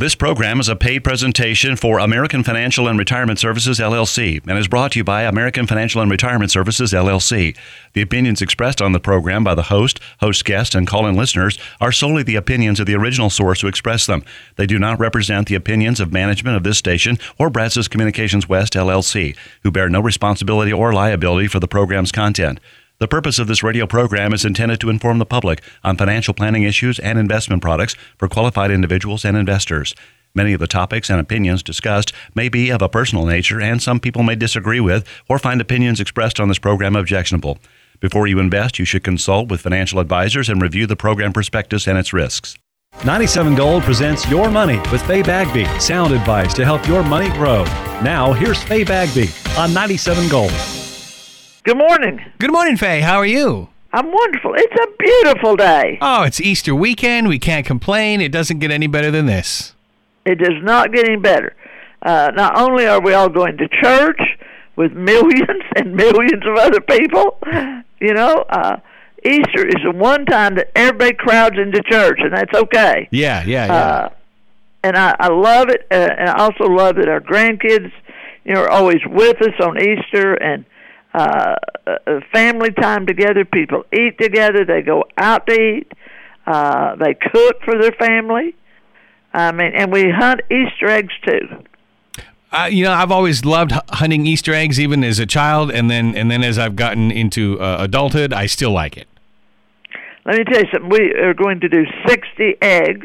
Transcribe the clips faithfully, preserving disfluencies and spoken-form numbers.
This program is a paid presentation for American Financial and Retirement Services, L L C, and is brought to you by American Financial and Retirement Services, L L C. The opinions expressed on the program by the host, host guests, and call-in listeners are solely the opinions of the original source who expressed them. They do not represent the opinions of management of this station or Brazos Communications West, L L C, who bear no responsibility or liability for the program's content. The purpose of this radio program is intended to inform the public on financial planning issues and investment products for qualified individuals and investors. Many of the topics and opinions discussed may be of a personal nature, and some people may disagree with or find opinions expressed on this program objectionable. Before you invest, you should consult with financial advisors and review the program prospectus and its risks. ninety-seven Gold presents Your Money with Faye Bagby. Sound advice to help your money grow. Now, here's Faye Bagby on ninety-seven Gold. Good morning. Good morning, Faye. How are you? I'm wonderful. It's a beautiful day. Oh, it's Easter weekend. We can't complain. It doesn't get any better than this. It does not get any better. Uh, not only are we all going to church with millions and millions of other people, you know, uh, Easter is the one time that everybody crowds into church, and that's okay. Yeah, yeah, yeah. Uh, and I, I love it, uh, and I also love that our grandkids, you know, are always with us on Easter, and Uh, uh, family time together. People eat together. They go out to eat. Uh, they cook for their family. I mean, and we hunt Easter eggs too. Uh, you know, I've always loved hunting Easter eggs, even as a child, and then and then as I've gotten into uh, adulthood, I still like it. Let me tell you something. We are going to do sixty eggs.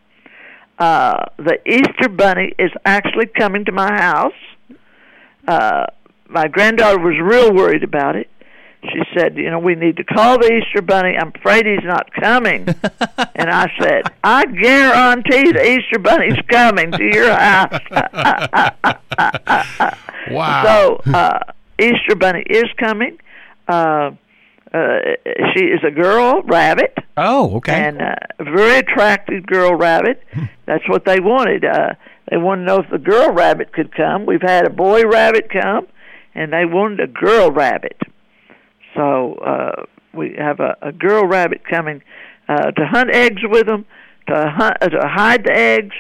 Uh, the Easter Bunny is actually coming to my house. Uh, My granddaughter was real worried about it. She said, you know, we need to call the Easter Bunny. I'm afraid he's not coming. And I said, I guarantee the Easter Bunny's coming to your house. Wow. So, uh, Easter Bunny is coming. Uh, uh, she is a girl rabbit. Oh, okay. And uh, a very attractive girl rabbit. That's what they wanted. Uh, they wanted to know if the girl rabbit could come. We've had a boy rabbit come, and they wanted a girl rabbit. So uh, we have a, a girl rabbit coming uh, to hunt eggs with them, to, hunt, uh, to hide the eggs.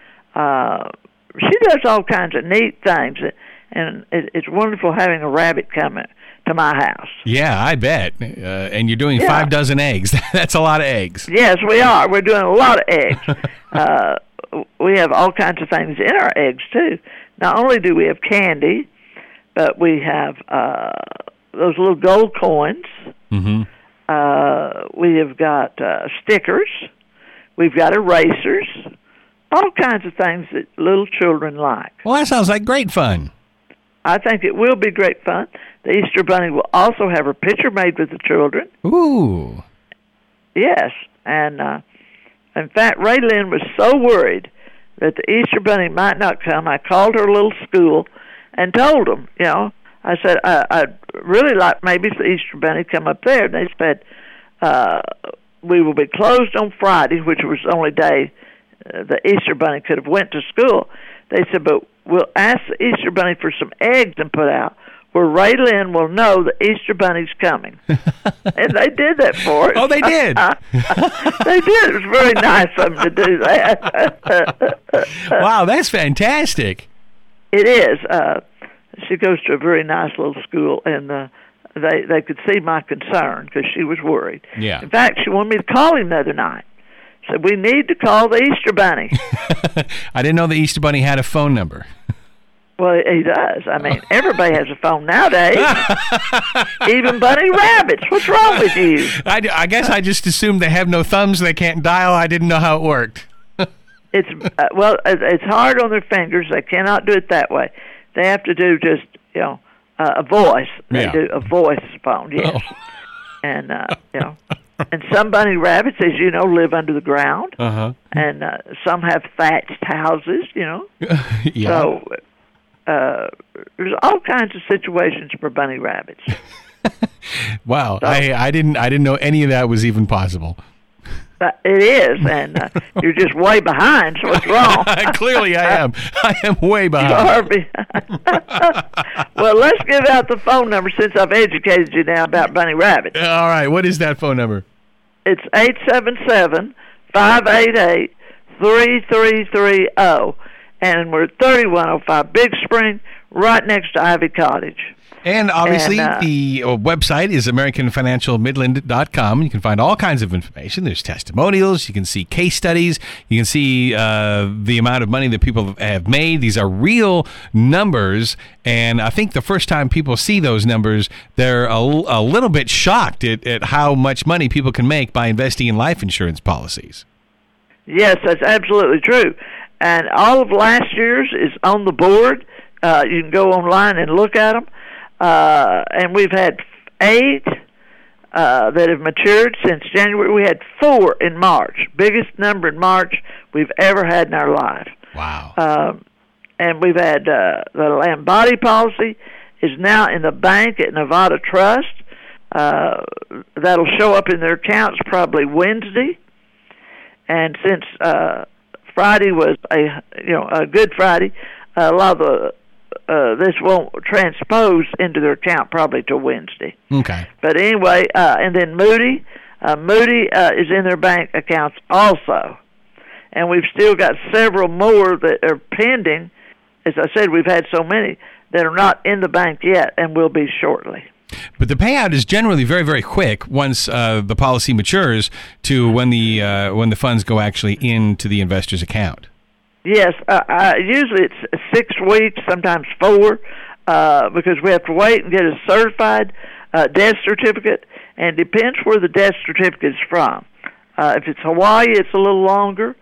Uh, she does all kinds of neat things, and it, it's wonderful having a rabbit come to my house. Yeah, I bet. Uh, and you're doing Yeah. five dozen eggs. That's a lot of eggs. Yes, we are. We're doing a lot of eggs. uh, we have all kinds of things in our eggs, too. Not only do we have candy, but we have uh, those little gold coins. Mm-hmm. Uh, we have got uh, stickers. We've got erasers. All kinds of things that little children like. Well, that sounds like great fun. I think it will be great fun. The Easter Bunny will also have her picture made with the children. Ooh. Yes. And, uh, in fact, Ray Lynn was so worried that the Easter Bunny might not come. I called her little school and told them, you know, I said, I, I'd really like maybe the Easter Bunny come up there. And they said, uh, we will be closed on Friday, which was the only day uh, the Easter Bunny could have went to school. They said, but we'll ask the Easter Bunny for some eggs and put out where Ray Lynn will know the Easter Bunny's coming. And they did that for us. Oh, they did? They did. It was very nice of them to do that. Wow, that's fantastic. It is. Uh, she goes to a very nice little school, and uh, they they could see my concern because she was worried. Yeah. In fact, she wanted me to call him the other night. Said, we need to call the Easter Bunny. I didn't know the Easter Bunny had a phone number. Well, he does. I mean, everybody has a phone nowadays. Even bunny rabbits. What's wrong with you? I, I guess I just assumed they have no thumbs, they can't dial. I didn't know how it worked. It's uh, well, it's hard on their fingers. They cannot do it that way. They have to do just, you know, uh, a voice. They Yeah. do a voice phone, yes. Oh. And, uh, you know, and some bunny rabbits, as you know, live under the ground. Uh-huh. And uh, some have thatched houses, you know. Yeah. So uh, there's all kinds of situations for bunny rabbits. Wow. So- I, I didn't I didn't know any of that was even possible. But it is, and uh, you're just way behind, so what's wrong? Clearly I am. I am way You behind. are behind. Well, let's give out the phone number since I've educated you now about bunny rabbits. All right. What is that phone number? It's eight seven seven, five eight eight, three three three zero. And we're at thirty-one oh five Big Spring, right next to Ivy Cottage. And obviously, and, uh, the uh, website is American Financial Midland dot com. You can find all kinds of information. There's testimonials. You can see case studies. You can see uh, the amount of money that people have made. These are real numbers. And I think the first time people see those numbers, they're a, a little bit shocked at, at how much money people can make by investing in life insurance policies. Yes, that's absolutely true. And all of last year's is on the board. Uh, you can go online and look at them. Uh, and we've had eight uh, that have matured since January. We had four in March, biggest number in March we've ever had in our life. Wow. Um, and we've had uh, the Lambati policy is now in the bank at Nevada Trust. Uh, that'll show up in their accounts probably Wednesday. And since uh, Friday was a you know a Good Friday, a lot of the Uh, this won't transpose into their account probably till Wednesday. Okay. But anyway, uh, and then Moody, uh, Moody uh, is in their bank accounts also. And we've still got several more that are pending. As I said, we've had so many that are not in the bank yet and will be shortly. But the payout is generally very, very quick once uh, the policy matures to when the uh, when the funds go actually into the investor's account. Yes, uh, uh, usually it's six weeks, sometimes four, uh, because we have to wait and get a certified uh, death certificate, and it depends where the death certificate is from. Uh, if it's Hawaii, it's a little longer,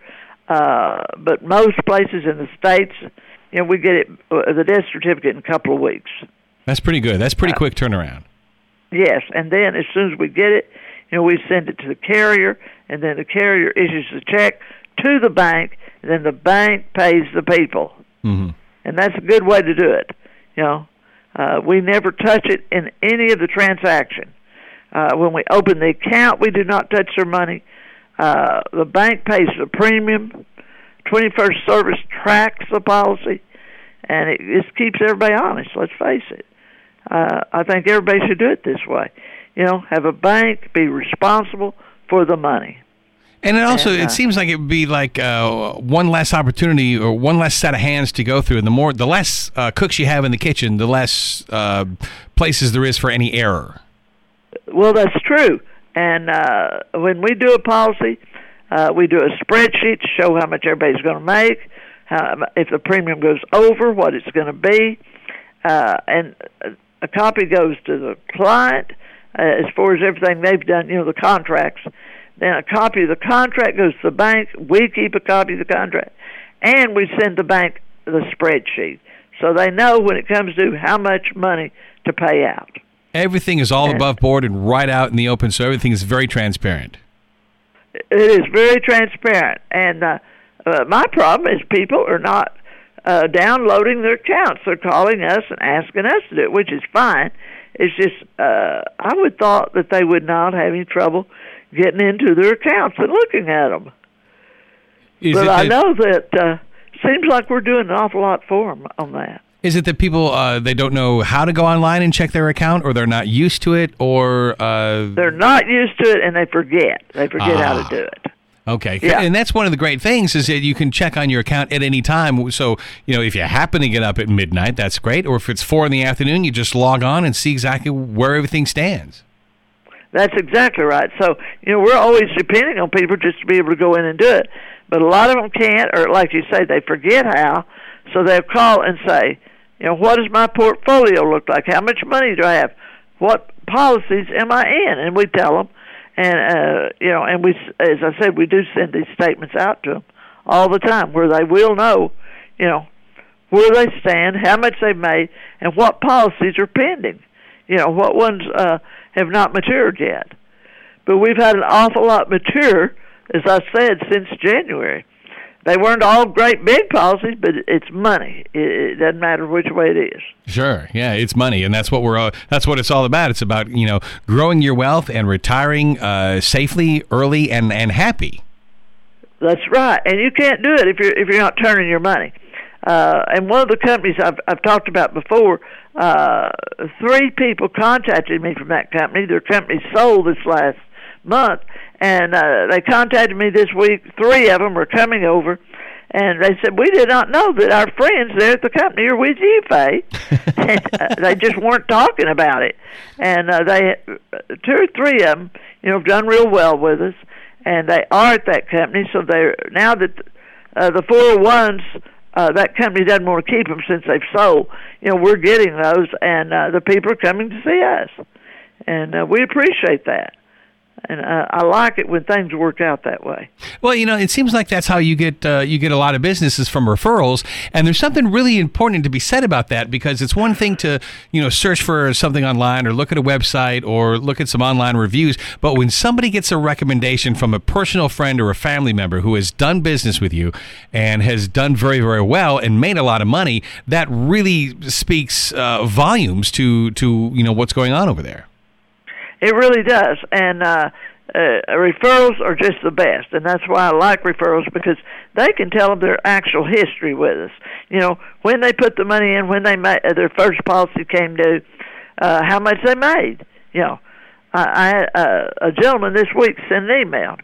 uh, but most places in the States, you know, we get it uh, the death certificate in a couple of weeks. That's pretty good. That's pretty uh, quick turnaround. Yes, and then as soon as we get it, you know, we send it to the carrier, and then the carrier issues the check to the bank, and then the bank pays the people. Mm-hmm. And that's a good way to do it. You know, uh, we never touch it in any of the transaction. Uh, when we open the account, we do not touch their money. Uh, the bank pays the premium. twenty-first Service tracks the policy, and it just keeps everybody honest, let's face it. Uh, I think everybody should do it this way. You know, have a bank, be responsible for the money. And it also, and, uh, it seems like it would be like uh, one less opportunity or one less set of hands to go through. And the more, the less uh, cooks you have in the kitchen, the less uh, places there is for any error. Well, that's true. And uh, when we do a policy, uh, we do a spreadsheet to show how much everybody's going to make, how, if the premium goes over, what it's going to be. Uh, and a copy goes to the client uh, as far as everything they've done, you know, the contracts. Then a copy of the contract goes to the bank. We keep a copy of the contract. And we send the bank the spreadsheet. So they know when it comes to how much money to pay out. Everything is all and above board and right out in the open, so everything is very transparent. It is very transparent. And uh, uh, my problem is people are not uh, downloading their accounts. They're calling us and asking us to do it, which is fine. It's just uh, I would thought that they would not have any trouble getting into their accounts and looking at them. Is but it I that, know that uh, seems like we're doing an awful lot for them on that. Is it that people, uh, they don't know how to go online and check their account, or they're not used to it, or... Uh, they're not used to it, and they forget. They forget ah, how to do it. Okay. Yeah. And that's one of the great things is that you can check on your account at any time. So, you know, if you happen to get up at midnight, that's great. Or if it's four in the afternoon, you just log on and see exactly where everything stands. That's exactly right. So, you know, we're always depending on people just to be able to go in and do it. But a lot of them can't, or like you say, they forget how. So they'll call and say, you know, what does my portfolio look like? How much money do I have? What policies am I in? And we tell them. And, uh, you know, and we, as I said, we do send these statements out to them all the time where they will know, you know, where they stand, how much they've made, and what policies are pending. You know, what ones uh, have not matured yet. But we've had an awful lot mature, as I said, since January. They weren't all great big policies, but it's money. It, it doesn't matter which way it is. Sure, yeah, it's money, and that's what we're. Uh, that's what it's all about. It's about you know growing your wealth and retiring uh, safely, early, and, and happy. That's right, and you can't do it if you're if you're not turning your money. Uh, and one of the companies I've I've talked about before, uh, three people contacted me from that company. Their company sold this last month, and uh, they contacted me this week. Three of them are coming over, and they said, we did not know that our friends there at the company are with you, Faye. And, uh, they just weren't talking about it. And uh, they, two or three of them, you know, have done real well with us, and they are at that company. So they're now that uh, the four oh ones, uh, that company doesn't want to keep them since they've sold. You know, we're getting those, and uh, the people are coming to see us, and uh, we appreciate that. And uh, I like it when things work out that way. Well, you know, it seems like that's how you get uh, you get a lot of businesses from referrals. And there's something really important to be said about that, because it's one thing to, you know, search for something online or look at a website or look at some online reviews. But when somebody gets a recommendation from a personal friend or a family member who has done business with you and has done very, very well and made a lot of money, that really speaks uh, volumes to, to, you know, what's going on over there. It really does, and uh, uh, referrals are just the best, and that's why I like referrals, because they can tell them their actual history with us. You know, when they put the money in, when they made, uh, their first policy came due, uh, how much they made. You know, I, I had uh, a gentleman this week send an email,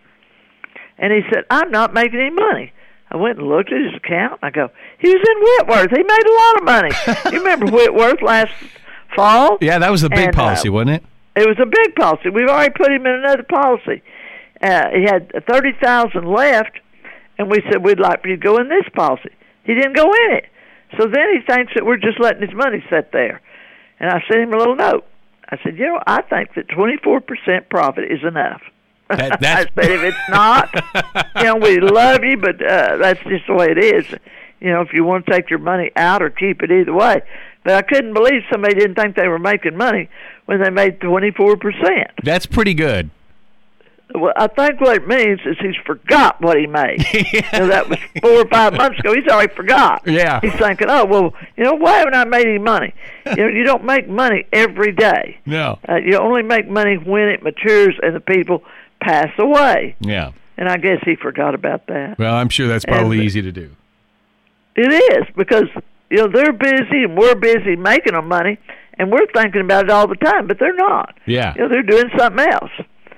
and he said, I'm not making any money. I went and looked at his account. I go, he was in Whitworth. He made a lot of money. You remember Whitworth last fall? Yeah, that was a big and, policy, uh, wasn't it? It was a big policy. We've already put him in another policy. Uh, he had thirty thousand left, and we said we'd like for you to go in this policy. He didn't go in it. So then he thinks that we're just letting his money sit there. And I sent him a little note. I said, you know, I think that twenty-four percent profit is enough. That, I said, if it's not, you know, we love you, but uh, that's just the way it is. You know, if you want to take your money out or keep it, either way. But I couldn't believe somebody didn't think they were making money when they made twenty-four percent. That's pretty good. Well, I think what it means is he's forgot what he made. Yeah. You know, that was four or five months ago. He's already forgot. Yeah. He's thinking, oh, well, you know, why haven't I made any money? You know, you don't make money every day. No. Uh, you only make money when it matures and the people pass away. Yeah. And I guess he forgot about that. Well, I'm sure that's probably and easy to do. It is, because, you know, they're busy and we're busy making them money, and we're thinking about it all the time, but they're not. Yeah. You know, they're doing something else.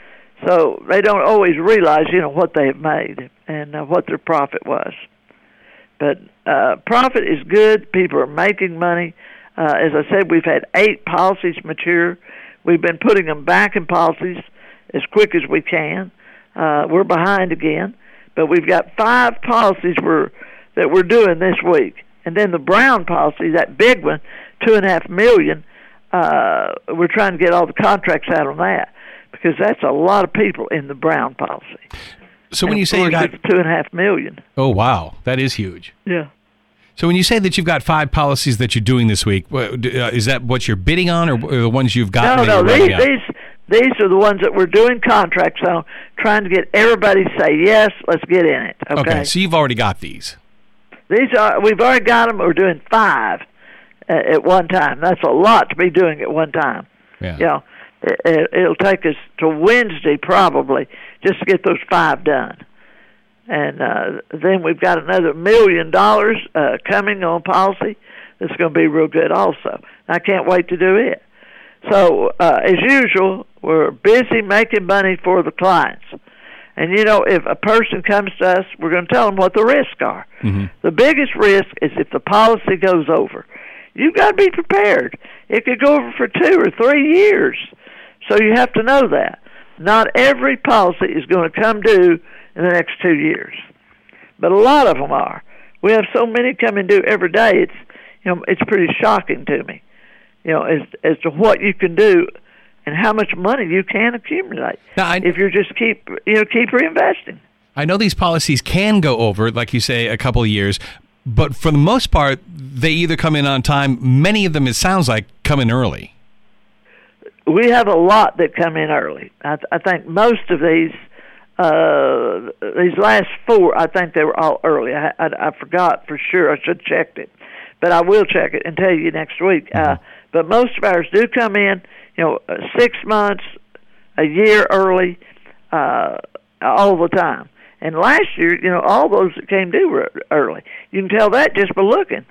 So they don't always realize, you know, what they have made and uh, what their profit was. But uh, profit is good. People are making money. Uh, as I said, we've had eight policies mature. We've been putting them back in policies as quick as we can. Uh, we're behind again. But we've got five policies we're, that we're doing this week. And then the Brown policy, that big one, two and a half million, uh, we're trying to get all the contracts out on that, because that's a lot of people in the Brown policy. So and when you say you got two and a half million, oh wow, that is huge. Yeah. So when you say that you've got five policies that you're doing this week, is that what you're bidding on, or the ones you've got? No, no, these these these are the ones that we're doing contracts on, trying to get everybody to say yes, let's get in it. Okay. Okay, so you've already got these. These are we've already got them. We're doing five uh, at one time. That's a lot to be doing at one time. Yeah. You know, it, it'll take us to Wednesday probably just to get those five done. And uh, then we've got another million dollars uh, coming on policy that's going to be real good also. I can't wait to do it. So, uh, as usual, we're busy making money for the clients. And, you know, if a person comes to us, we're going to tell them what the risks are. Mm-hmm. The biggest risk is if the policy goes over. You've got to be prepared. It could go over for two or three years. So you have to know that. Not every policy is going to come due in the next two years. But a lot of them are. We have so many coming due every day, it's, you know, it's pretty shocking to me, you know, as, as to what you can do and how much money you can accumulate now, I, if you just keep, you know, keep reinvesting. I know these policies can go over, like you say, a couple of years, but for the most part, they either come in on time. Many of them, it sounds like, come in early. We have a lot that come in early. I, th- I think most of these, uh, these last four, I think they were all early. I, I, I forgot for sure. I should have checked it, but I will check it and tell you next week. Mm-hmm. Uh, but most of ours do come in, you know, six months, a year early, uh, all the time. And last year, you know, all those that came due were early. You can tell that just by looking.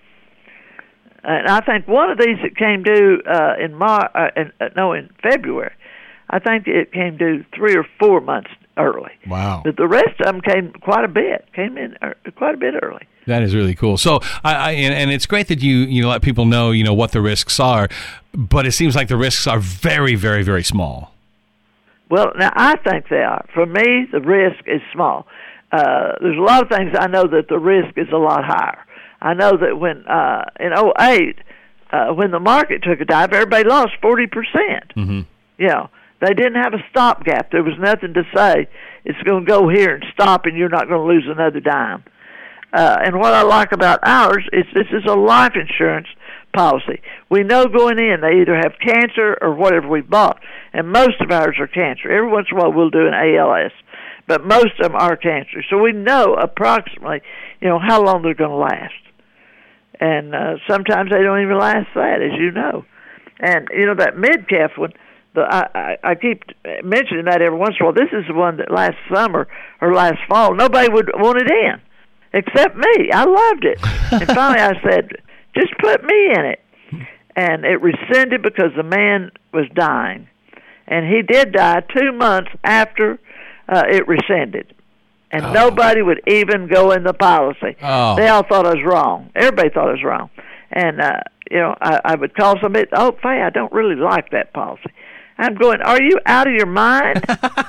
And I think one of these that came due uh, in Mar, uh, in, uh, no, in February, I think it came due three or four months early. Wow. But the rest of them came quite a bit, came in er, quite a bit early. That is really cool. So, I, I and, and it's great that you you let people know you know what the risks are, but it seems like the risks are very, very, very small. Well, now I think they are. For me, the risk is small. Uh, there's a lot of things I know that the risk is a lot higher. I know that when uh, in oh eight, uh, when the market took a dive, everybody lost forty percent. Mm-hmm. You know, they didn't have a stopgap. There was nothing to say it's going to go here and stop, and you're not going to lose another dime. Uh, and what I like about ours is this is a life insurance policy. We know going in they either have cancer or whatever we bought, and most of ours are cancer. Every once in a while we'll do an A L S, but most of them are cancer. So we know approximately, you know, how long they're going to last. And uh, sometimes they don't even last that, as you know. And, you know, that mid-calf one, the, I, I, I keep mentioning that every once in a while. This is the one that last summer or last fall, nobody would want it in. Except me. I loved it. And finally I said, just put me in it. And it rescinded because the man was dying. And he did die two months after uh, it rescinded. And oh. nobody would even go in the policy. Oh. They all thought I was wrong. Everybody thought I was wrong. And, uh, you know, I, I would call somebody, oh, Faye, I don't really like that policy. I'm going, are you out of your mind?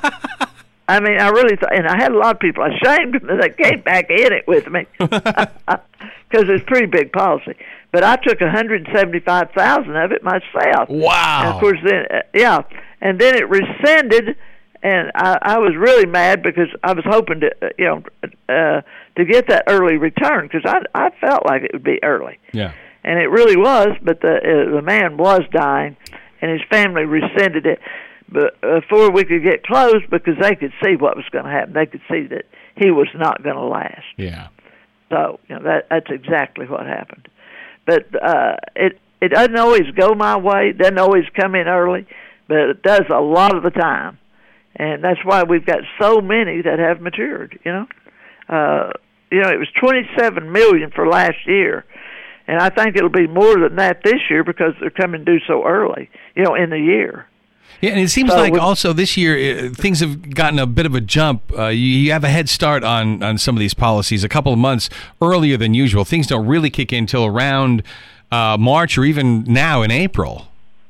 I mean, I really thought, and I had a lot of people ashamed that they came back in it with me because it's a pretty big policy. But I took one hundred seventy-five thousand of it myself. Wow! And of course, then uh, yeah, and then it rescinded, and I, I was really mad because I was hoping to, uh, you know, uh, to get that early return because I I felt like it would be early. Yeah. And it really was, but the uh, the man was dying, and his family rescinded it. But before we could get closed, because they could see what was going to happen, they could see that he was not going to last. Yeah. So you know that that's exactly what happened. But uh, it it doesn't always go my way. It doesn't always come in early, but it does a lot of the time, and that's why we've got so many that have matured. You know, uh, you know it was twenty-seven million for last year, and I think it'll be more than that this year because they're coming due so early. You know, in the year. Yeah, and it seems so like with, also this year uh, things have gotten a bit of a jump. Uh, you, you have a head start on, on some of these policies a couple of months earlier than usual. Things don't really kick in until around uh, March or even now in April.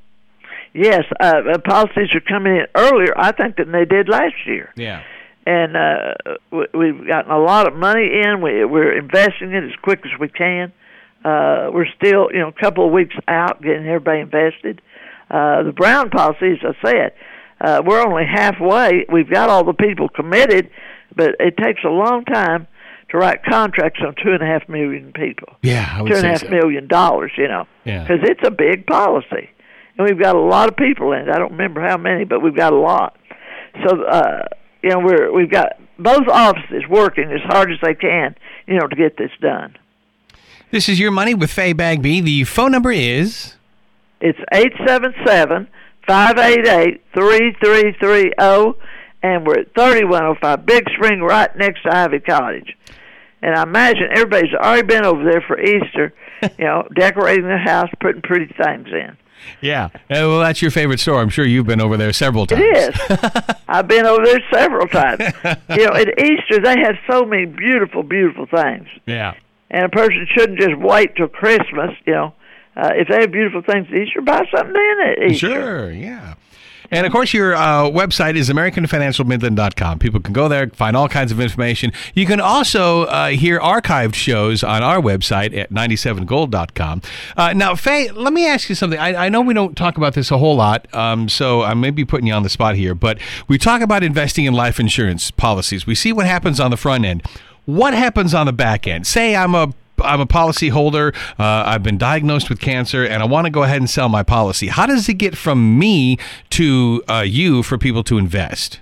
Yes, uh, policies are coming in earlier, I think, than they did last year. Yeah. And uh, we've gotten a lot of money in. We, we're investing it as quick as we can. Uh, we're still, you know, a couple of weeks out getting everybody invested. Uh, the Brown policy, as I said, uh, we're only halfway. We've got all the people committed, but it takes a long time to write contracts on two and a half million people. Yeah, I would two and a say half so. million dollars, you know, Yeah. because it's a big policy, and we've got a lot of people in it. I don't remember how many, but we've got a lot. So, uh, you know, we're we've got both offices working as hard as they can, you know, to get this done. This is Your Money with Faye Bagby. The phone number is. It's eight seven seven, five eight eight, three three three zero, and we're at thirty-one oh five Big Spring, right next to Ivy Cottage. And I imagine everybody's already been over there for Easter, you know, decorating the house, putting pretty things in. Yeah. Uh, well, that's your favorite store. I'm sure you've been over there several times. It is. I've been over there several times. You know, at Easter, they have so many beautiful, beautiful things. Yeah. And a person shouldn't just wait till Christmas, you know. Uh, if they have beautiful things at Easter, buy something in at Easter. Sure, yeah. And, of course, your uh, website is American Financial Midland dot com. People can go there, find all kinds of information. You can also uh, hear archived shows on our website at ninety-seven gold dot com. Uh, now, Faye, let me ask you something. I, I know we don't talk about this a whole lot, um, so I may be putting you on the spot here, but we talk about investing in life insurance policies. We see what happens on the front end. What happens on the back end? Say I'm a I'm a policy holder, uh, I've been diagnosed with cancer, and I want to go ahead and sell my policy. How does it get from me to uh, you for people to invest?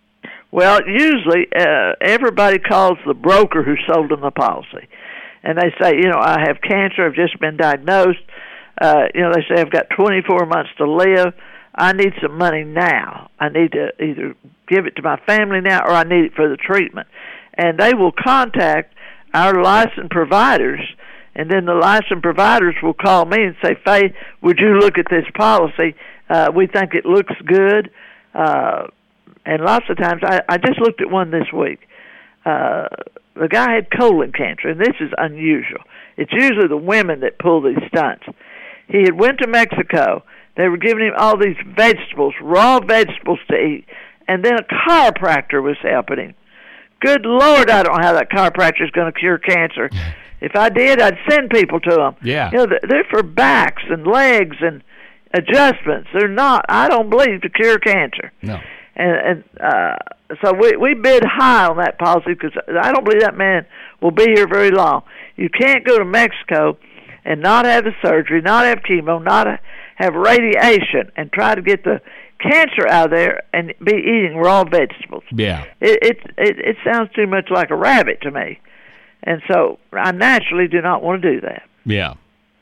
Well, usually uh, everybody calls the broker who sold them the policy. And they say, you know, I have cancer, I've just been diagnosed. Uh, you know, they say, I've got twenty-four months to live. I need some money now. I need to either give it to my family now or I need it for the treatment. And they will contact our licensed providers, and then the licensed providers will call me and say, Faye, would you look at this policy? Uh, we think it looks good. Uh, and lots of times, I, I just looked at one this week. Uh, the guy had colon cancer, and this is unusual. It's usually the women that pull these stunts. He had went to Mexico. They were giving him all these vegetables, raw vegetables to eat, and then a chiropractor was helping him. Good Lord, I don't know how that chiropractor is going to cure cancer. If I did, I'd send people to them. Yeah. You know, they're for backs and legs and adjustments. They're not, I don't believe, to cure cancer. No. And, and uh, so we we bid high on that policy because I don't believe that man will be here very long. You can't go to Mexico and not have the surgery, not have chemo, not have radiation, and try to get the cancer out of there and be eating raw vegetables. Yeah. It it it, it sounds too much like a rabbit to me. And so I naturally do not want to do that. Yeah.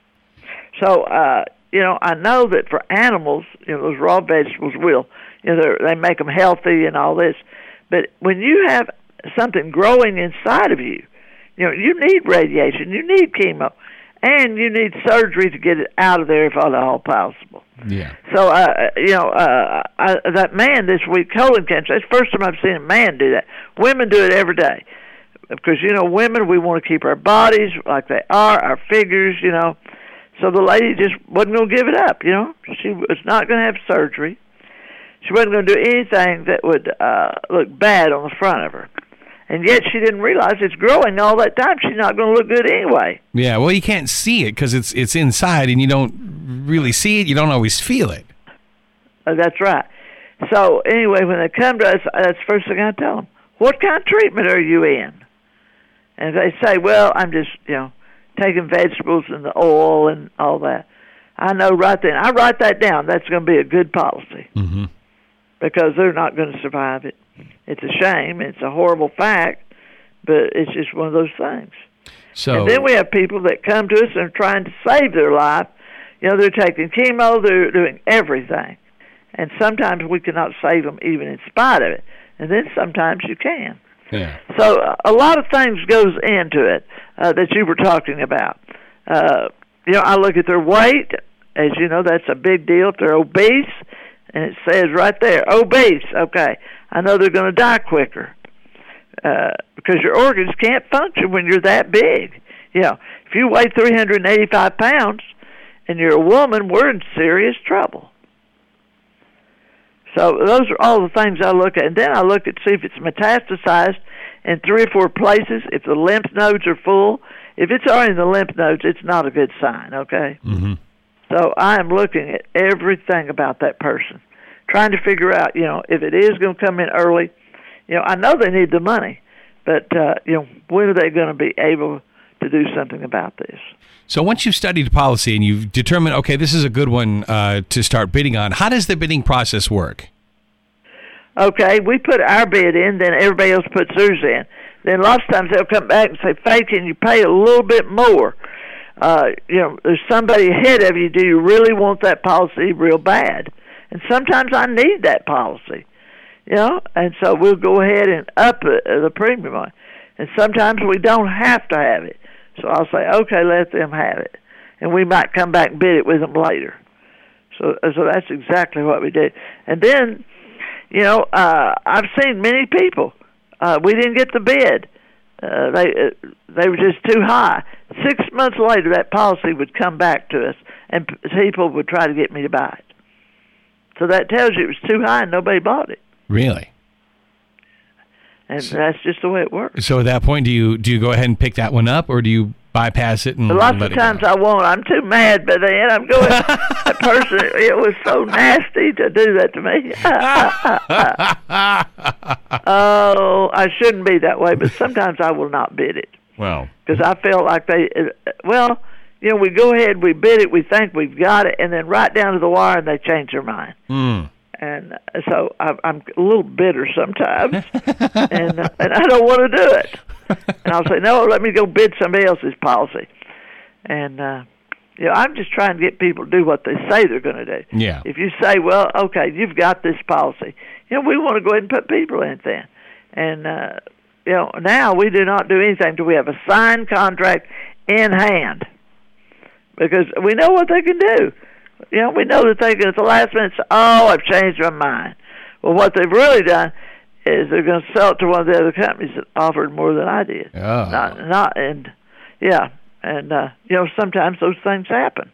So, uh, you know, I know that for animals, you know, those raw vegetables will, you know, they make them healthy and all this. But when you have something growing inside of you, you know, you need radiation, you need chemo, and you need surgery to get it out of there if at all possible. Yeah. So, uh, you know, uh, I, that man this week, colon cancer, that's the first time I've seen a man do that. Women do it every day. Because, you know, women, we want to keep our bodies like they are, our figures, you know. So the lady just wasn't going to give it up, you know. She was not going to have surgery. She wasn't going to do anything that would uh, look bad on the front of her. And yet she didn't realize it's growing all that time. She's not going to look good anyway. Yeah, well, you can't see it because it's it's inside and you don't really see it. You don't always feel it. Uh, that's right. So anyway, when they come to us, that's the first thing I tell them. What kind of treatment are you in? And they say, well, I'm just, you know, taking vegetables and the oil and all that. I know right then. I write that down. That's going to be a good policy. Mm-hmm. Because they're not going to survive it. It's a shame. It's a horrible fact, but it's just one of those things. So, and then we have people that come to us and are trying to save their life. You know, they're taking chemo. They're doing everything. And sometimes we cannot save them even in spite of it. And then sometimes you can. Yeah. So uh, a lot of things goes into it uh, that you were talking about. Uh, you know, I look at their weight. As you know, that's a big deal. If they're obese, and it says right there, obese, okay, I know they're going to die quicker uh, because your organs can't function when you're that big. You know, if you weigh three hundred eighty-five pounds and you're a woman, we're in serious trouble. So those are all the things I look at. And then I look at see if it's metastasized in three or four places, if the lymph nodes are full. If it's already in the lymph nodes, it's not a good sign, okay? Mm-hmm. So I am looking at everything about that person, trying to figure out, you know, if it is going to come in early. You know, I know they need the money, but, uh, you know, when are they going to be able to do something about this? So once you've studied policy and you've determined, okay, this is a good one uh, to start bidding on, how does the bidding process work? Okay, we put our bid in, then everybody else puts theirs in. Then lots of times they'll come back and say, Faye, can you pay a little bit more? Uh, you know, there's somebody ahead of you. Do you really want that policy real bad? And sometimes I need that policy, you know, and so we'll go ahead and up the, the premium on it. And sometimes we don't have to have it. So I'll say, okay, let them have it. And we might come back and bid it with them later. So so that's exactly what we did. And then, you know, uh, I've seen many people. Uh, we didn't get the bid. Uh, they uh, they were just too high. Six months later, that policy would come back to us, and p- people would try to get me to buy it. So that tells you it was too high and nobody bought it. Really? And so, that's just the way it works. So at that point, do you do you go ahead and pick that one up, or do you bypass it and But lots let of it times go? I won't. I'm too mad by then. I'm going, that person, it was so nasty to do that to me. Oh, I shouldn't be that way, but sometimes I will not bid it. Well. Because I felt like they, well, you know, we go ahead, we bid it, we think we've got it, and then right down to the wire, and they change their mind. Mm. And so I'm, I'm a little bitter sometimes, and uh, and I don't want to do it. And I'll say, no, let me go bid somebody else's policy. And, uh, you know, I'm just trying to get people to do what they say they're going to do. Yeah. If you say, well, okay, you've got this policy, you know, we want to go ahead and put people in it then. And, uh, you know, now we do not do anything until we have a signed contract in hand. Because we know what they can do. You know, we know that they can, at the last minute, say, oh, I've changed my mind. Well, what they've really done is they're going to sell it to one of the other companies that offered more than I did. Oh. Not, not, and yeah, and uh, you know, sometimes those things happen.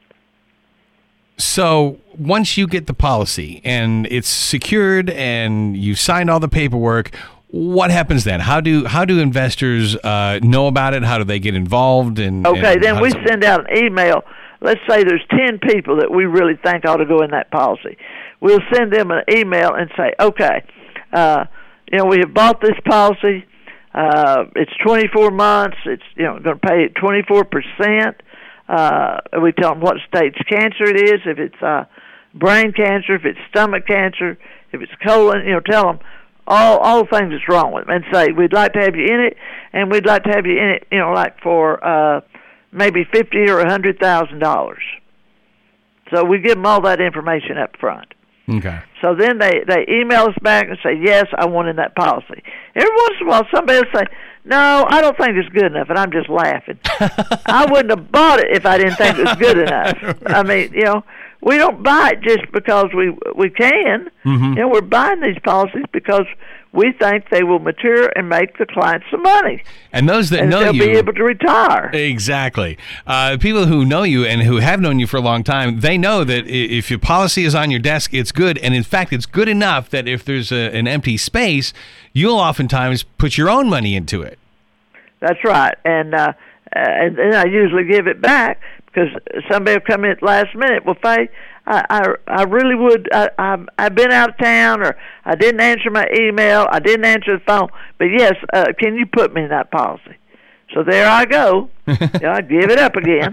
So once you get the policy and it's secured and you've signed all the paperwork, what happens then? How do how do investors uh, know about it? How do they get involved? And okay, and then we it... send out an email. Let's say there's ten people that we really think ought to go in that policy. We'll send them an email and say, okay, uh, you know, we have bought this policy. Uh, it's twenty-four months. It's, you know, going to pay twenty-four percent. Uh, we tell them what stage cancer it is, if it's uh, brain cancer, if it's stomach cancer, if it's colon, you know, tell them all all the things that's wrong with them, and say, we'd like to have you in it, and we'd like to have you in it, you know, like for uh, maybe fifty or a hundred thousand dollars. So we give them all that information up front. Okay. So then they, they email us back and say, yes, I want in that policy. Every once in a while, somebody will say, no, I don't think it's good enough, and I'm just laughing. I wouldn't have bought it if I didn't think it was good enough. I mean, you know, we don't buy it just because we we can. Mm-hmm. You know, we're buying these policies because we think they will mature and make the client some money. And those that and know they'll you... be able to retire. Exactly. Uh, people who know you and who have known you for a long time, they know that if your policy is on your desk, it's good. And in fact, it's good enough that if there's a, an empty space, you'll oftentimes put your own money into it. That's right. And, uh, and then I usually give it back because somebody will come in at the last minute. Well, Faye, I, I, I really would, I, I, I've been out of town, or I didn't answer my email, I didn't answer the phone, but yes, uh, can you put me in that policy? So there I go. You know, I give it up again.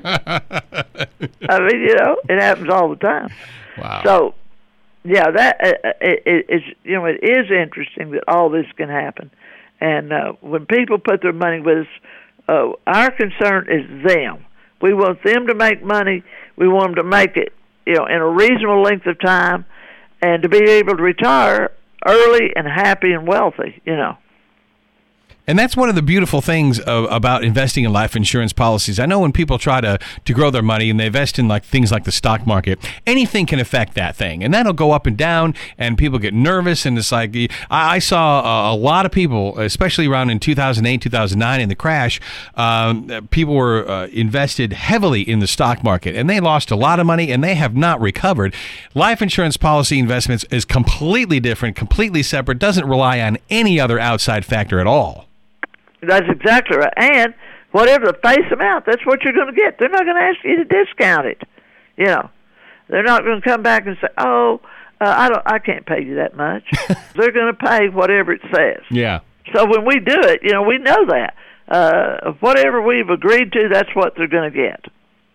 I mean, you know, it happens all the time. Wow. So, yeah, that uh, it, it, it's, you know, it is interesting that all this can happen. And uh, when people put their money with us, uh, our concern is them. We want them to make money. We want them to make it, you know, in a reasonable length of time, and to be able to retire early and happy and wealthy, you know. And that's one of the beautiful things of, about investing in life insurance policies. I know when people try to, to grow their money and they invest in like things like the stock market, anything can affect that thing. And that'll go up and down, and people get nervous. And it's like, I, I saw a, a lot of people, especially around in two thousand eight, two thousand nine in the crash, um, people were uh, invested heavily in the stock market, and they lost a lot of money, and they have not recovered. Life insurance policy investments is completely different, completely separate, doesn't rely on any other outside factor at all. That's exactly right. And whatever the face amount, that's what you're going to get. They're not going to ask you to discount it. You know, they're not going to come back and say, "Oh, uh, I don't, I can't pay you that much." They're going to pay whatever it says. Yeah. So when we do it, you know, we know that uh, whatever we've agreed to, that's what they're going to get.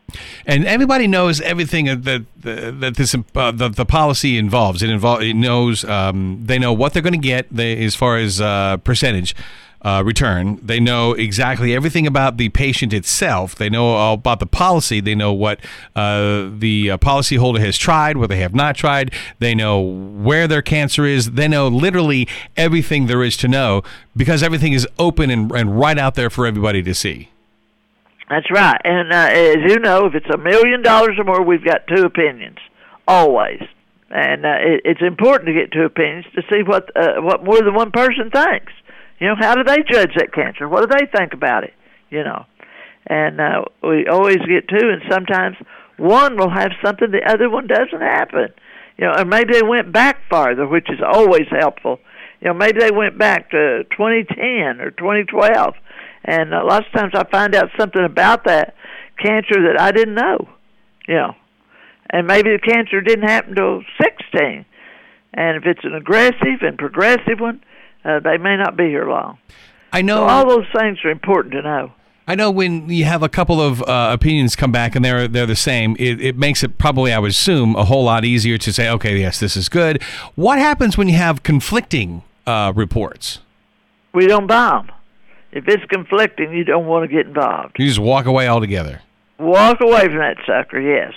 And everybody knows everything that that, that this uh, the, the policy involves. It involves. It knows. Um, they know what they're going to get they, as far as uh, percentage. Uh, return. They know exactly everything about the patient itself. They know all about the policy. They know what uh, the uh, policyholder has tried, what they have not tried. They know where their cancer is. They know literally everything there is to know, because everything is open and, and right out there for everybody to see. That's right. And uh, as you know, if it's a million dollars or more, we've got two opinions, always. And uh, it, it's important to get two opinions to see what uh, what more than one person thinks. You know, how do they judge that cancer? What do they think about it? You know, and uh, we always get two, and sometimes one will have something the other one doesn't happen. You know, or maybe they went back farther, which is always helpful. You know, maybe they went back to twenty ten or twenty twelve, and uh, lots of times I find out something about that cancer that I didn't know. You know, and maybe the cancer didn't happen till sixteen, and if it's an aggressive and progressive one, Uh, they may not be here long. I know. So all those things are important to know. I know when you have a couple of uh, opinions come back and they're they're the same, it, it makes it probably, I would assume, a whole lot easier to say, okay, yes, this is good. What happens when you have conflicting uh, reports? We don't buy them. If it's conflicting, you don't want to get involved. You just walk away altogether. Walk away from that sucker, yes.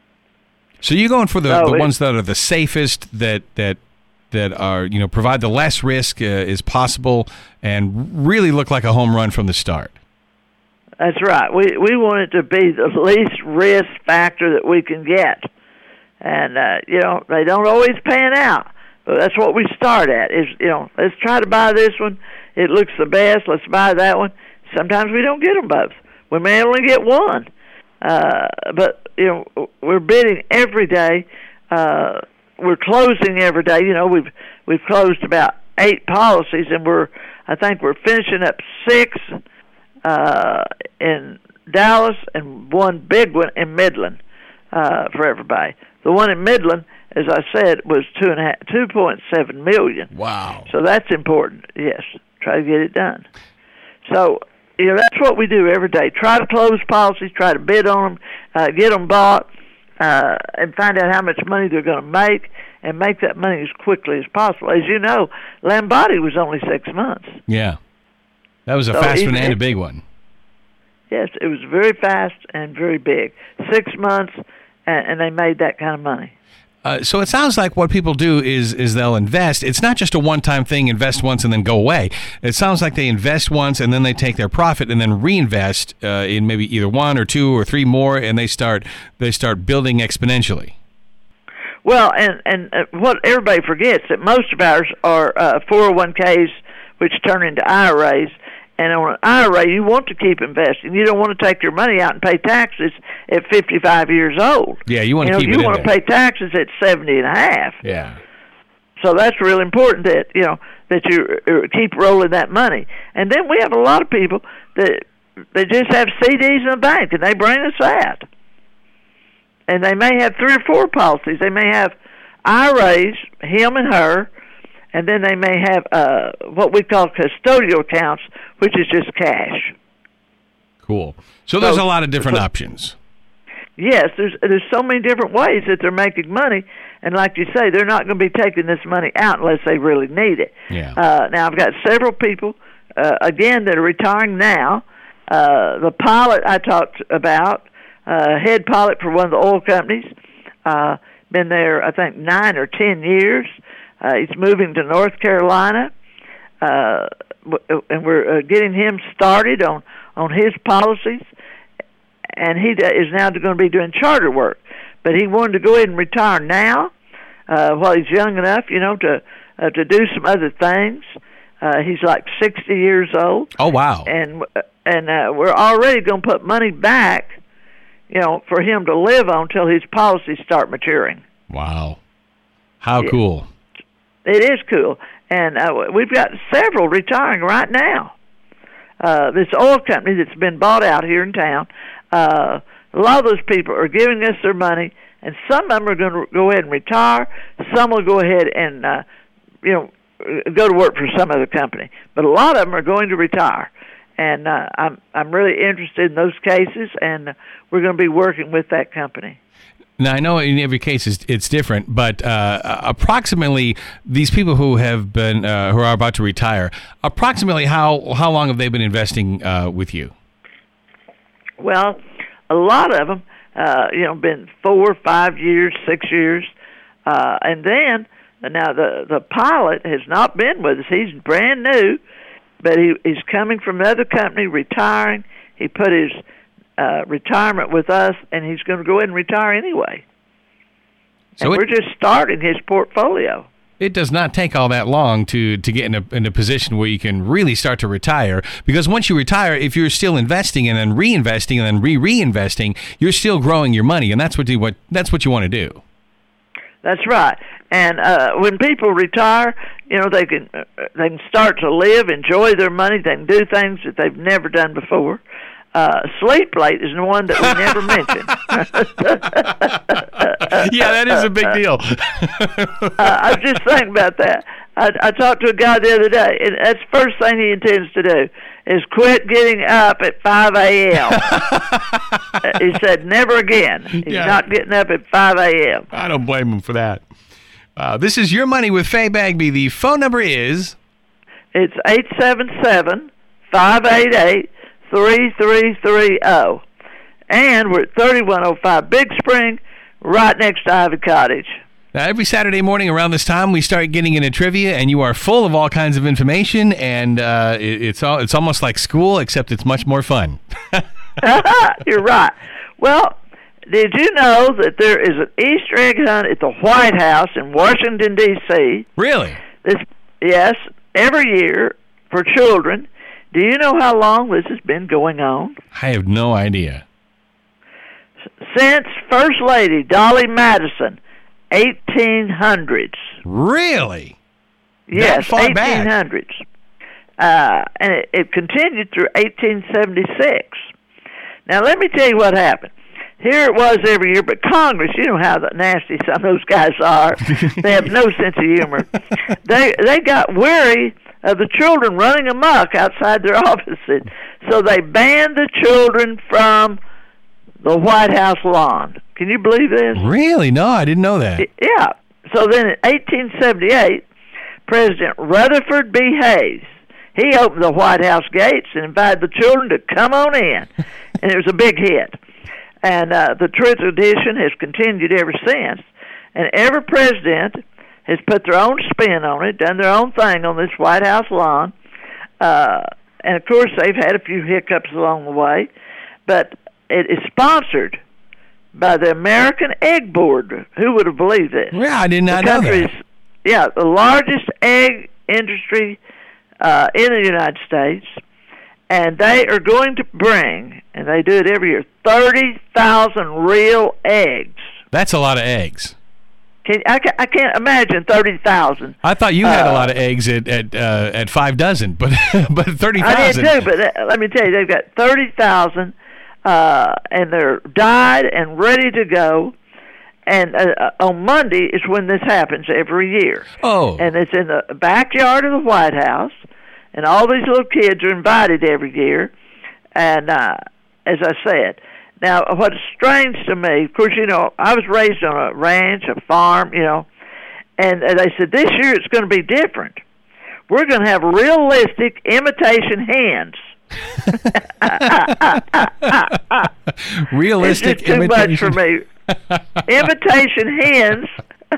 So you're going for the, No, the it, ones that are the safest, that that that are, you know, provide the less risk uh, as possible, and really look like a home run from the start. That's right. We we want it to be the least risk factor that we can get, and uh, you know, they don't always pan out. that's what we start at. Is you know, let's try to buy this one. It looks the best. Let's buy that one. Sometimes we don't get them both. We may only get one. Uh, but you know, we're bidding every day. Uh, we're closing every day. You know, we've we've closed about eight policies, and we're I think we're finishing up six uh, in Dallas and one big one in Midland uh, for everybody. The one in Midland, as I said, was two and a half, two point seven million. Wow! So that's important. Yes, try to get it done. So you know that's what we do every day. Try to close policies. Try to bid on them. Uh, get them bought, uh, and find out how much money they're going to make, and make that money as quickly as possible. As you know, Lombardi was only six months. Yeah, that was a So fast one even and a if- big one. Yes, it was very fast and very big. Six months, and, and they made that kind of money. Uh, so it sounds like what people do is is they'll invest. It's not just a one-time thing, invest once and then go away. It sounds like they invest once and then they take their profit and then reinvest uh, in maybe either one or two or three more, and they start they start building exponentially. Well, and and uh, what everybody forgets that most of ours are uh, four oh one k's, which turn into I R As. And on an I R A, you want to keep investing. You don't want to take your money out and pay taxes at fifty-five years old. Yeah, you want to you know, keep you it in want to there. pay taxes at seventy and a half. Yeah. So that's real important that you know that you uh, keep rolling that money. And then we have a lot of people that they just have C Ds in the bank, and they bring us that. And they may have three or four policies. They may have I R As, him and her, and then they may have uh, what we call custodial accounts, which is just cash. Cool. So there's So- a lot of different so- options. Yes, there's there's so many different ways that they're making money, and like you say, they're not going to be taking this money out unless they really need it. Yeah. Uh, now I've got several people, uh, again, that are retiring now. Uh, the pilot I talked about, uh, head pilot for one of the oil companies, uh, been there I think nine or ten years. Uh, he's moving to North Carolina, uh, w- and we're uh, getting him started on on his policies. And he d- is now going to be doing charter work. But he wanted to go ahead and retire now uh, while he's young enough, you know, to uh, to do some other things. Uh, he's like sixty years old. Oh, wow. And and uh, we're already going to put money back, you know, for him to live on till his policies start maturing. Wow. How Yeah. cool. It is cool. And uh, we've got several retiring right now. Uh, this oil company that's been bought out here in town, uh, a lot of those people are giving us their money, and some of them are going to go ahead and retire. Some will go ahead and, uh, you know, go to work for some other company. But a lot of them are going to retire. And uh, I'm I'm really interested in those cases, and we're going to be working with that company. Now, I know in every case it's, it's different, but uh, approximately these people who have been, uh, who are about to retire, approximately how, how long have they been investing uh, with you? Well, a lot of them, uh, you know, been four, five years, six years, uh, and then now the the pilot has not been with us. He's brand new, but he he's coming from another company, retiring. He put his uh, retirement with us, and he's going to go ahead and retire anyway. So and it- we're just starting his portfolio. It does not take all that long to, to get in a, in a position where you can really start to retire, because once you retire, if you're still investing and then reinvesting and then re-reinvesting, you're still growing your money, and that's what you, what that's what you want to do. That's right. And uh, when people retire, you know, they can uh, they can start to live, enjoy their money. They can do things that they've never done before. Uh, sleep late is the one that we never mentioned. Yeah, that is a big deal. uh, I was just thinking about that. I, I talked to a guy the other day, and that's the first thing he intends to do is quit getting up at five a.m. He said, never again. He's Yeah. not getting up at five a.m. I don't blame him for that. Uh, this is Your Money with Faye Bagby. The phone number is... It's eight seven seven, five eight eight, three three three zero. And we're at thirty-one oh five Big Spring, right next to Ivy Cottage. Now, every Saturday morning around this time, we start getting into trivia, and you are full of all kinds of information, and uh, it, it's all, it's almost like school, except it's much more fun. You're right. Well, did you know that there is an Easter egg hunt at the White House in Washington, D C? Really? This, yes, every year for children. Do you know how long this has been going on? I have no idea. Since First Lady Dolly Madison, eighteen hundreds. Really? Yes, far back? eighteen hundreds. Uh, and it, it continued through eighteen seventy-six. Now, let me tell you what happened. Here it was every year, but Congress, you know how nasty some of those guys are. They have no sense of humor. They they got weary of the children running amok outside their offices, so they banned the children from the White House lawn. Can you believe this? Really? No, I didn't know that. Yeah. So then in eighteen seventy-eight, President Rutherford B. Hayes, he opened the White House gates and invited the children to come on in, and it was a big hit. And uh, the tradition has continued ever since. And every president has put their own spin on it, done their own thing on this White House lawn. Uh, and, of course, they've had a few hiccups along the way. But it is sponsored by the American Egg Board. Who would have believed this? Yeah, I did not the know that. Yeah, the largest egg industry uh, in the United States. And they are going to bring, and they do it every year, thirty thousand real eggs. That's a lot of eggs. Can, I, can't, I can't imagine thirty thousand. I thought you had uh, a lot of eggs at at, uh, at five dozen, but but thirty thousand. I did too, but uh, let me tell you, they've got thirty thousand, uh, and they're dyed and ready to go. And uh, on Monday is when this happens every year. Oh. And it's in the backyard of the White House. And all these little kids are invited every year. And uh, as I said, now what's strange to me, of course, you know, I was raised on a ranch, a farm, you know, and they said this year it's going to be different. We're going to have realistic imitation hens. Realistic it's just too imitation. much for me. Imitation hens.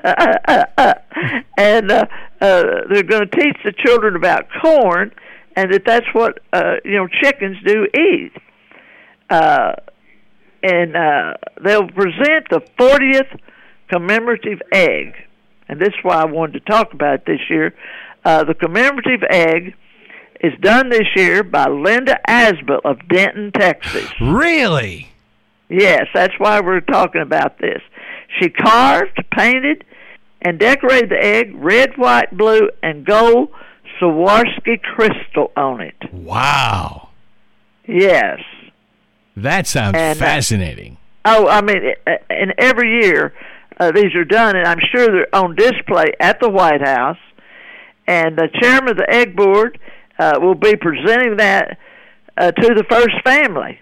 and uh, uh, they're going to teach the children about corn, and that that's what uh, you know chickens do eat. Uh, and uh, they'll present the fortieth commemorative egg, and this is why I wanted to talk about it this year. Uh, the commemorative egg is done this year by Linda Asbill of Denton, Texas. Really? Yes, that's why we're talking about this. She carved, painted, and decorated the egg red, white, blue, and gold Swarovski crystal on it. Wow. Yes. That sounds and, fascinating. Uh, oh, I mean, and every year uh, these are done, and I'm sure they're on display at the White House. And the chairman of the Egg Board uh, will be presenting that uh, to the first family.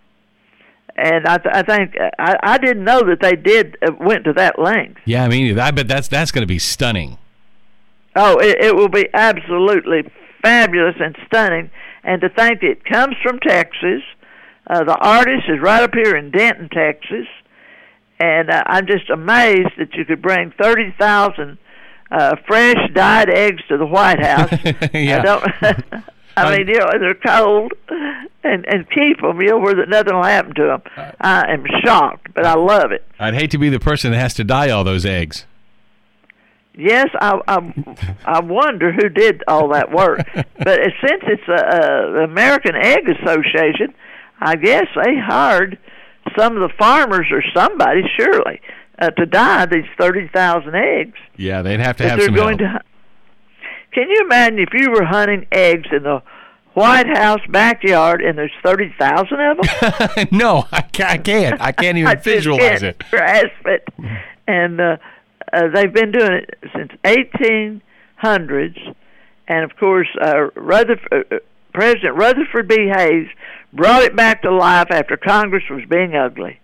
And I, th- I think I, I didn't know that they did uh, went to that length. Yeah, I mean, I bet that's that's going to be stunning. Oh, it, it will be absolutely fabulous and stunning. And to think it comes from Texas, uh, the artist is right up here in Denton, Texas, and uh, I'm just amazed that you could bring thirty thousand uh, fresh dyed eggs to the White House. Yeah. I don't. I mean, you know, they're cold, and and keep them, you know, where that nothing will happen to them. I am shocked, but I love it. I'd hate to be the person that has to dye all those eggs. Yes, I I, I wonder who did all that work. But since it's a, a American Egg Association, I guess they hired some of the farmers or somebody, surely, uh, to dye these thirty thousand eggs. Yeah, they'd have to that have they're some going help. To, can you imagine if you were hunting eggs in the White House backyard and there's thirty thousand of them? No, I can't. I can't, I can't even I visualize can't it. grasp it. And uh, uh, they've been doing it since eighteen hundreds. And, of course, uh, Rutherford, uh, President Rutherford B. Hayes brought it back to life after Congress was being ugly.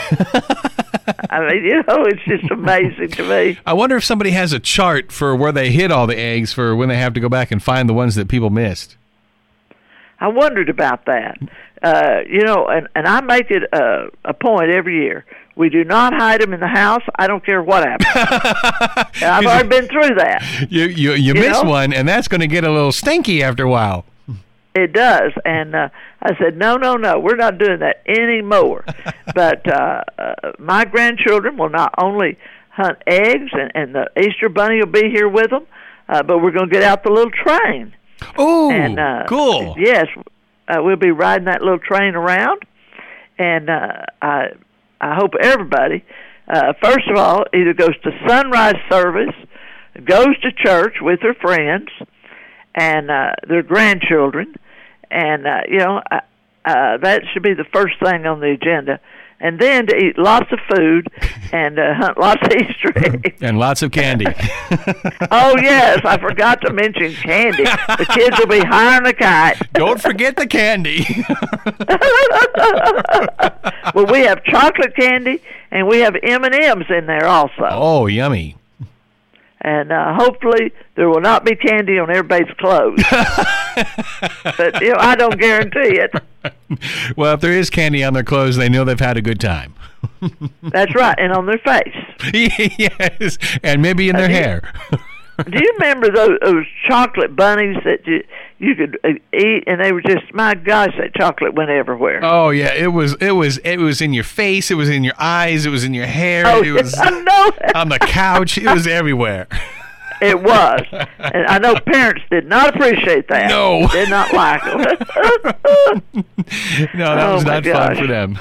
I mean, you know, it's just amazing to me. I wonder if somebody has a chart for where they hid all the eggs for when they have to go back and find the ones that people missed. I wondered about that. Uh, you know, and, and I make it a, a point every year. We do not hide them in the house. I don't care what happens. I've already been through that. You you, you, you miss know? one, and that's going to get a little stinky after a while. It does, and uh, I said, no, no, no, we're not doing that anymore. But uh, uh, my grandchildren will not only hunt eggs, and, and the Easter Bunny will be here with them, uh, but we're going to get out the little train. Oh, uh, cool. Yes, uh, we'll be riding that little train around, and uh, I, I hope everybody, uh, first of all, either goes to sunrise service, goes to church with their friends, and uh, their grandchildren, and uh, you know uh, uh, that should be the first thing on the agenda, and then to eat lots of food and uh, hunt lots of Easter eggs and lots of candy. Oh yes, I forgot to mention candy. The kids will be high on a kite. Don't forget the candy. Well, we have chocolate candy and we have M and M's in there also. Oh, yummy. And uh, hopefully there will not be candy on everybody's clothes. But you know, I don't guarantee it. Well, if there is candy on their clothes, they know they've had a good time. That's right, and on their face. Yes, and maybe in their do hair. You, do you remember those, those chocolate bunnies that you you could uh, eat, and they were just, my gosh, that chocolate went everywhere. Oh yeah, it was it was it was in your face, it was in your eyes, it was in your hair, Oh, it was I know that. on the couch, it was everywhere. It was. And I know parents did not appreciate that. No. Did not like them. No, that Oh, was my not gosh. fun for them.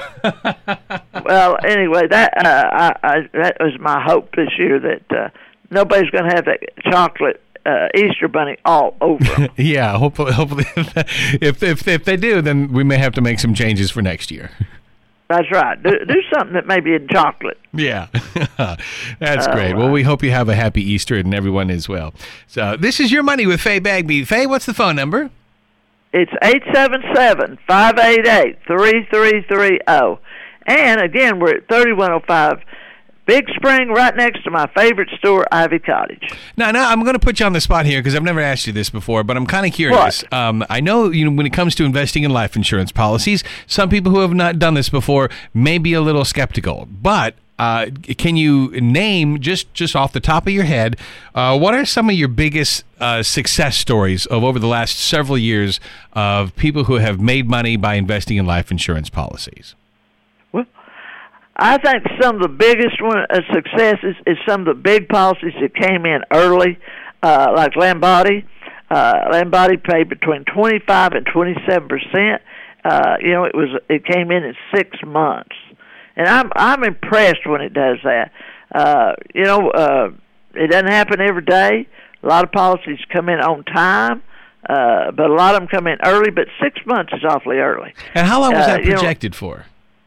Well, anyway, that uh, I, I, that was my hope this year, that uh, nobody's going to have that chocolate uh, Easter bunny all over them. Yeah, hopefully, hopefully, if if if they do, then we may have to make some changes for next year. That's right. Do, do something that may be in chocolate. Yeah, that's Oh, great. Well, wow. we hope you have a happy Easter and everyone as well. So this is Your Money with Faye Bagby. Faye, what's the phone number? It's eight seven seven, five eight eight, three three three zero. And again, we're at thirty-one oh five Big Spring, right next to my favorite store, Ivy Cottage. Now, now I'm going to put you on the spot here because I've never asked you this before, but I'm kind of curious. What? Um, I know, you know, when it comes to investing in life insurance policies, some people who have not done this before may be a little skeptical. But uh, can you name, just just off the top of your head, uh, what are some of your biggest uh, success stories of over the last several years of people who have made money by investing in life insurance policies? Well, I think some of the biggest one uh, successes is some of the big policies that came in early, uh, like Lombardi. Uh, Lombardi paid between twenty-five and twenty-seven percent. Uh, you know, it was it came in in six months, and I'm I'm impressed when it does that. Uh, you know, uh, it doesn't happen every day. A lot of policies come in on time, uh, but a lot of them come in early. But six months is awfully early. And how long was Uh, that you know, projected for?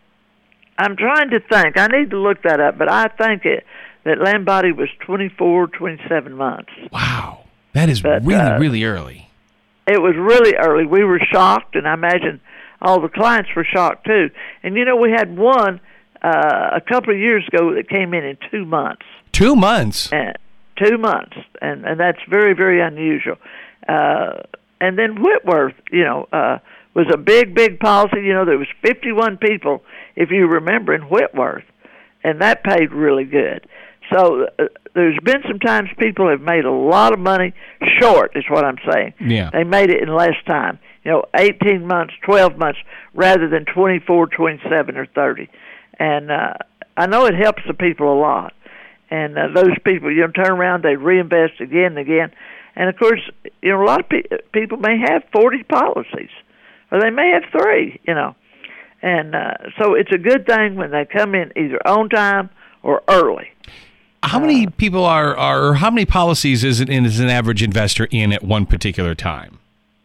I'm trying to think. I need to look that up, but I think it that Lombardi was twenty-four, twenty-seven months. Wow, that is But, really, uh, really early. It was really early. We were shocked, and I imagine all the clients were shocked too. And you know, we had one uh, a couple of years ago that came in in two months. Two months. And two months, and and that's very, very unusual. Uh, and then Whitworth, you know, uh, was a big, big policy. You know, there was fifty-one people, if you remember, in Whitworth, and that paid really good. So uh, there's been some times people have made a lot of money short, is what I'm saying. Yeah. They made it in less time, you know, eighteen months, twelve months, rather than twenty-four, twenty-seven, or thirty. And uh, I know it helps the people a lot. And uh, those people, you know, turn around, they reinvest again and again. And, of course, you know, a lot of pe- people may have forty policies, or they may have three, you know. And uh, so it's a good thing when they come in either on time or early. How many people are, are or how many policies is, it in, is an average investor in at one particular time?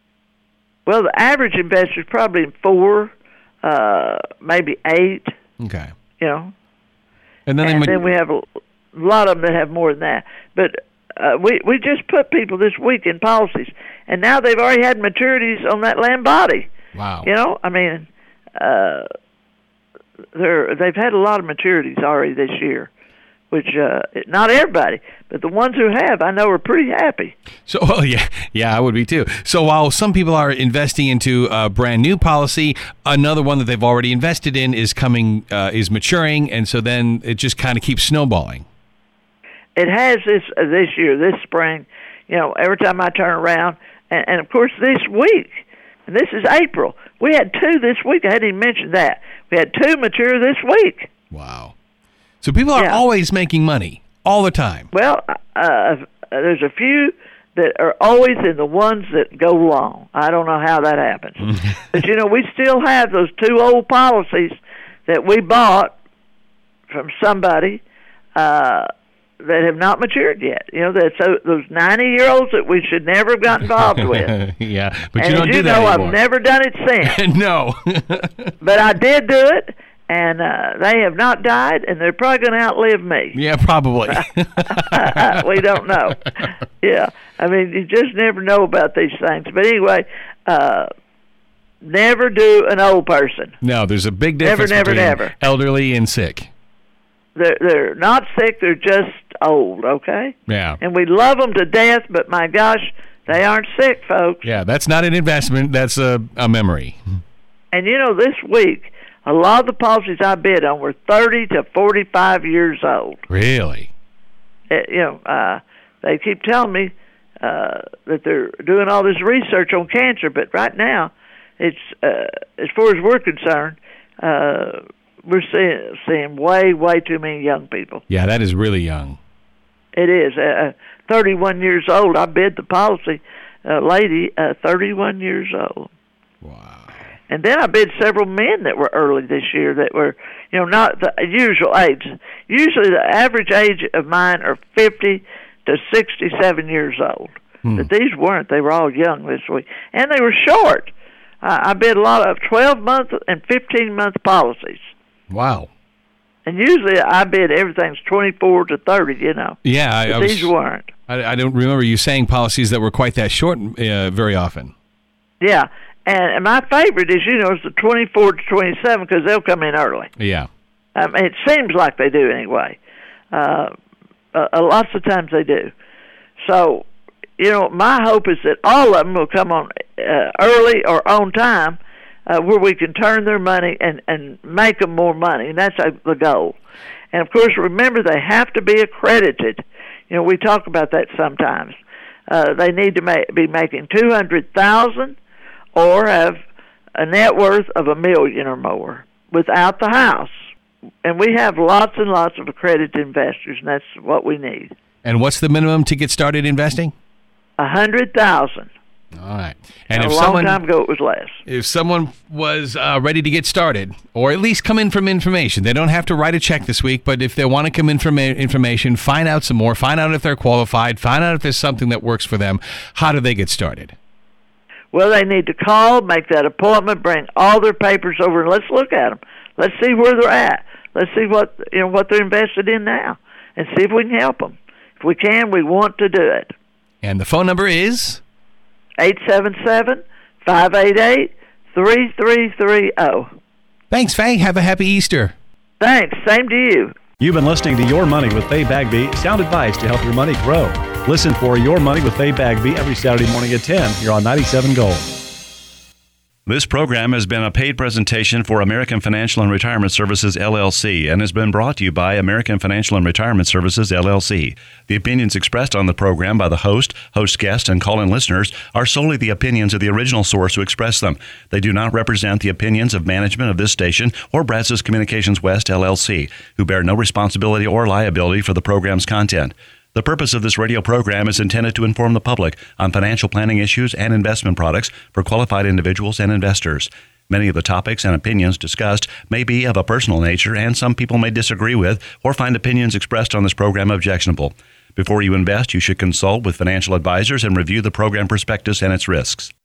Well, the average investor is probably in four, uh, maybe eight, Okay. you know. And then, And they, then we have a lot of them that have more than that. But uh, we we just put people this week in policies, and now they've already had maturities on that Lombardi. wow. You know, I mean, uh, they're they've had a lot of maturities already this year, which uh, not everybody, but the ones who have, I know, are pretty happy. So, well, yeah, yeah, I would be too. So while some people are investing into a brand new policy, another one that they've already invested in is coming, uh, is maturing, and so then it just kind of keeps snowballing. It has this uh, this year, this spring. You know, every time I turn around, and, and of course this week, And this is April. We had two this week. I hadn't even mentioned that. We had two mature this week. Wow. So people are Yeah. always making money all the time. Well, uh, there's a few that are always in the ones that go long. I don't know how that happens. But, you know, we still have those two old policies that we bought from somebody uh, that have not matured yet. You know, that's uh, those ninety-year-olds that we should never have got involved with. Yeah, but And you don't as you do that know, anymore. I've never done it since. No. But I did do it, and uh, they have not died, and they're probably going to outlive me. Yeah, probably. We don't know. Yeah, I mean, you just never know about these things. But anyway, uh, never do an old person. No, there's a big Never, difference never, between never. elderly and sick. They're they're not sick. They're just old. Okay. Yeah. And we love them to death, but my gosh, they aren't sick, folks. Yeah, that's not an investment. That's a, a memory. And you know, this week, a lot of the policies I bid on were thirty to forty-five years old. Really? Uh, you know, uh, they keep telling me uh, that they're doing all this research on cancer, but right now, it's uh, as far as we're concerned, uh, we're seeing, seeing way, way too many young people. Yeah, that is really young. It is. Uh, thirty-one years old. I bid the policy, uh, lady, uh, thirty-one years old. Wow. And then I bid several men that were early this year that were, you know, not the usual age. Usually the average age of mine are fifty to sixty-seven years old. Hmm. But these weren't. They were all young this week. And they were short. Uh, I bid a lot of twelve-month and fifteen-month policies. Wow. And usually I bid everything's twenty-four to thirty, you know. Yeah, I, But I was, these weren't. I, I don't remember you saying policies that were quite that short uh, very often. Yeah. And, and my favorite is, you know, is the twenty-four to twenty-seven because they'll come in early. Yeah. I mean, it seems like they do anyway. Uh, uh, lots of times they do. So, you know, my hope is that all of them will come on uh, early or on time uh, where we can turn their money and, and make them more money. And that's uh, the goal. And, of course, remember, they have to be accredited. You know, we talk about that sometimes. Uh, they need to ma- be making two hundred thousand dollars or have a net worth of a million or more without the house. And we have lots and lots of accredited investors, and that's what we need. And what's the minimum to get started investing? A hundred thousand. All right. And A if long someone time ago, it was less. if someone was uh, ready to get started, or at least come in from information, they don't have to write a check this week, but if they want to come in from information, find out some more, find out if they're qualified, find out if there's something that works for them, how do they get started? Well, they need to call, make that appointment, bring all their papers over, and let's look at them. Let's see where they're at. Let's see what you know what they're invested in now, and see if we can help them. If we can, we want to do it. And the phone number is? eight seven seven, five eight eight, three three three zero. Thanks, Faye. Have a happy Easter. Thanks. Same to you. You've been listening to Your Money with Faye Bagby, sound advice to help your money grow. Listen for Your Money with Faye Bagby every Saturday morning at ten here on ninety-seven Gold. This program has been a paid presentation for American Financial and Retirement Services, L L C, and has been brought to you by American Financial and Retirement Services, L L C. The opinions expressed on the program by the host, host guest, and call-in listeners are solely the opinions of the original source who expressed them. They do not represent the opinions of management of this station or Brazos Communications West, L L C, who bear no responsibility or liability for the program's content. The purpose of this radio program is intended to inform the public on financial planning issues and investment products for qualified individuals and investors. Many of the topics and opinions discussed may be of a personal nature, and some people may disagree with or find opinions expressed on this program objectionable. Before you invest, you should consult with financial advisors and review the program prospectus and its risks.